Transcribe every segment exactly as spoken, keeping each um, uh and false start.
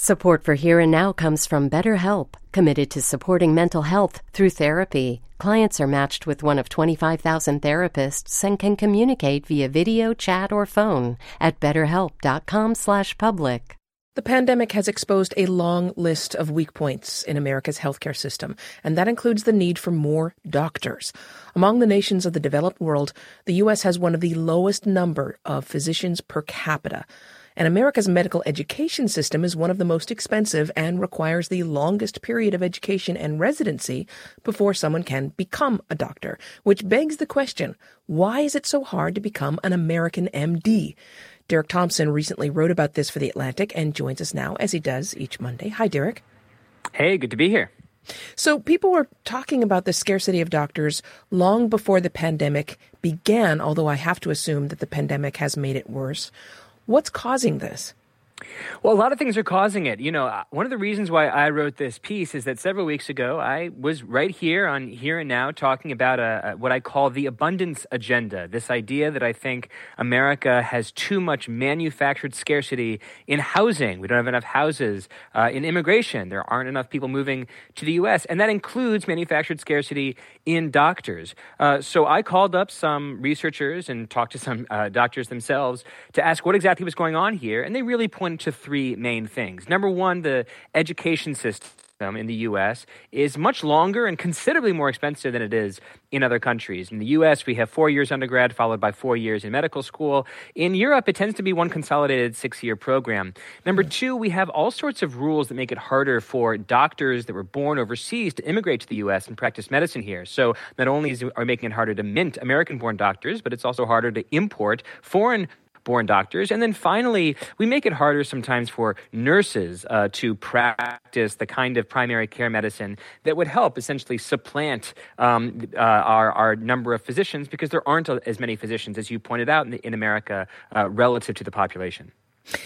Support for Here and Now comes from BetterHelp, committed to supporting mental health through therapy. Clients are matched with one of twenty-five thousand therapists and can communicate via video, chat, or phone at betterhelp.com slash public. The pandemic has exposed a long list of weak points in America's healthcare system, and that includes the need for more doctors. Among the nations of the developed world, the U S has one of the lowest number of physicians per capita. And America's medical education system is one of the most expensive and requires the longest period of education and residency before someone can become a doctor, which begs the question, why is it so hard to become an American M D? Derek Thompson recently wrote about this for The Atlantic and joins us now, as he does each Monday. Hi, Derek. Hey, good to be here. So people were talking about the scarcity of doctors long before the pandemic began, although I have to assume that the pandemic has made it worse. What's causing this? Well, a lot of things are causing it. You know, one of the reasons why I wrote this piece is that several weeks ago, I was right here on Here and Now talking about a, a, what I call the abundance agenda, this idea that I think America has too much manufactured scarcity in housing. We don't have enough houses. Uh, in immigration, there aren't enough people moving to the U S, and that includes manufactured scarcity in doctors. Uh, so I called up some researchers and talked to some uh, doctors themselves to ask what exactly was going on here, and they really pointed to three main things. Number one, the education system in the U S is much longer and considerably more expensive than it is in other countries. In the U S, we have four years undergrad followed by four years in medical school. In Europe, it tends to be one consolidated six-year program. Number two, we have all sorts of rules that make it harder for doctors that were born overseas to immigrate to the U S and practice medicine here. So not only is it, are making it harder to mint American-born doctors, but it's also harder to import foreign born doctors. And then finally, we make it harder sometimes for nurses uh, to practice the kind of primary care medicine that would help essentially supplant um, uh, our, our number of physicians, because there aren't as many physicians, as you pointed out, in, in America uh, relative to the population.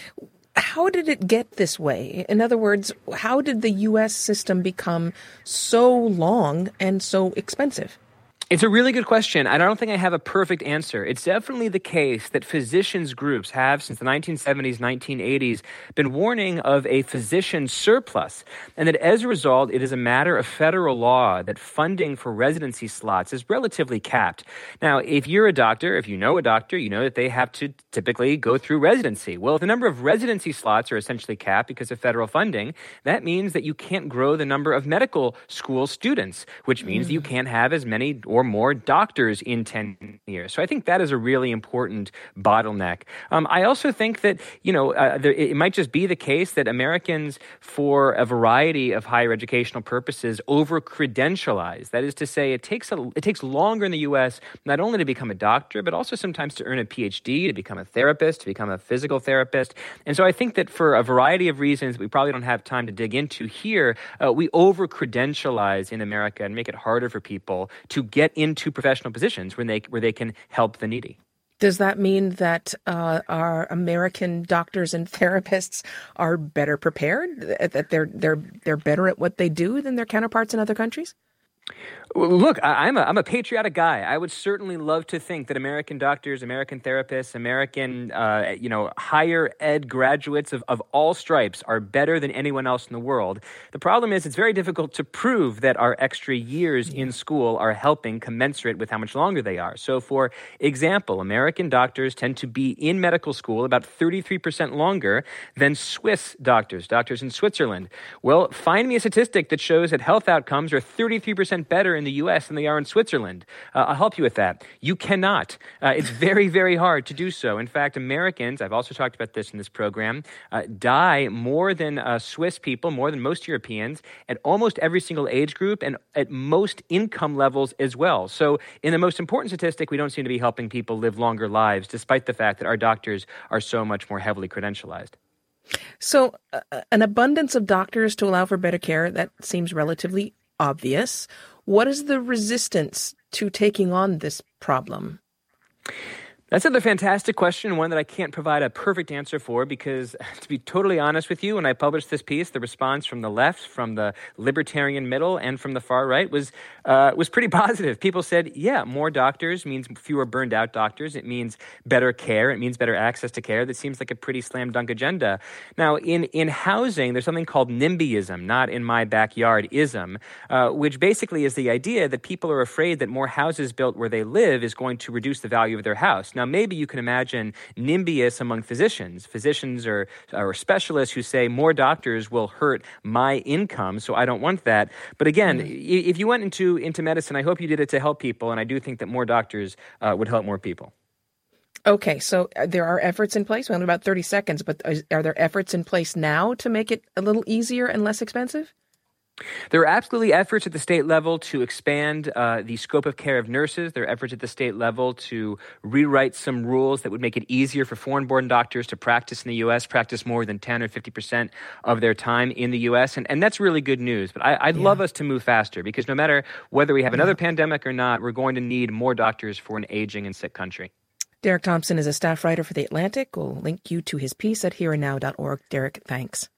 How did it get this way? In other words, how did the U S system become so long and so expensive? It's a really good question. I don't think I have a perfect answer. It's definitely the case that physicians groups have, since the nineteen seventies, nineteen eighties, been warning of a physician surplus, and that as a result, it is a matter of federal law that funding for residency slots is relatively capped. Now, if you're a doctor, if you know a doctor, you know that they have to typically go through residency. Well, if the number of residency slots are essentially capped because of federal funding, that means that you can't grow the number of medical school students, which means mm. that you can't have as many or more doctors in ten years. So I think that is a really important bottleneck. Um, I also think that, you know, uh, there, it might just be the case that Americans, for a variety of higher educational purposes, over-credentialize. That is to say, it takes a, it takes longer in the U S not only to become a doctor, but also sometimes to earn a P H D, to become a therapist, to become a physical therapist. And so I think that for a variety of reasons that we probably don't have time to dig into here, uh, we over-credentialize in America and make it harder for people to get into professional positions where they where they can help the needy. Does that mean that uh, our American doctors and therapists are better prepared? That they're they're they're better at what they do than their counterparts in other countries? Look, I'm a, I'm a patriotic guy. I would certainly love to think that American doctors, American therapists, American, uh, you know, higher ed graduates of, of all stripes are better than anyone else in the world. The problem is it's very difficult to prove that our extra years in school are helping commensurate with how much longer they are. So, for example, American doctors tend to be in medical school about thirty-three percent longer than Swiss doctors, doctors in Switzerland. Well, find me a statistic that shows that health outcomes are thirty-three percent better in the U S than they are in Switzerland. Uh, I'll help you with that. You cannot. Uh, it's very, very hard to do so. In fact, Americans, I've also talked about this in this program, uh, die more than uh, Swiss people, more than most Europeans, at almost every single age group and at most income levels as well. So in the most important statistic, we don't seem to be helping people live longer lives, despite the fact that our doctors are so much more heavily credentialized. So uh, an abundance of doctors to allow for better care, that seems relatively obvious. What is the resistance to taking on this problem? That's another fantastic question, one that I can't provide a perfect answer for because, to be totally honest with you, when I published this piece, the response from the left, from the libertarian middle, and from the far right was uh, was pretty positive. People said, yeah, more doctors means fewer burned out doctors. It means better care. It means better access to care. That seems like a pretty slam dunk agenda. Now, in, in housing, there's something called NIMBYism, not in my backyard-ism, uh, which basically is the idea that people are afraid that more houses built where they live is going to reduce the value of their house. Now, maybe you can imagine NIMBYists among physicians. Physicians or, or specialists who say more doctors will hurt my income, so I don't want that. But again, mm-hmm. if you went into, into medicine, I hope you did it to help people, and I do think that more doctors uh, would help more people. Okay, so there are efforts in place. We have about thirty seconds, but are there efforts in place now to make it a little easier and less expensive? There are absolutely efforts at the state level to expand uh, the scope of care of nurses. There are efforts at the state level to rewrite some rules that would make it easier for foreign-born doctors to practice in the U S, practice more than ten or fifty percent of their time in the U S, and, and that's really good news. But I, I'd yeah. love us to move faster because no matter whether we have another yeah. pandemic or not, we're going to need more doctors for an aging and sick country. Derek Thompson is a staff writer for The Atlantic. We'll link you to his piece at here and now dot org. Derek, thanks.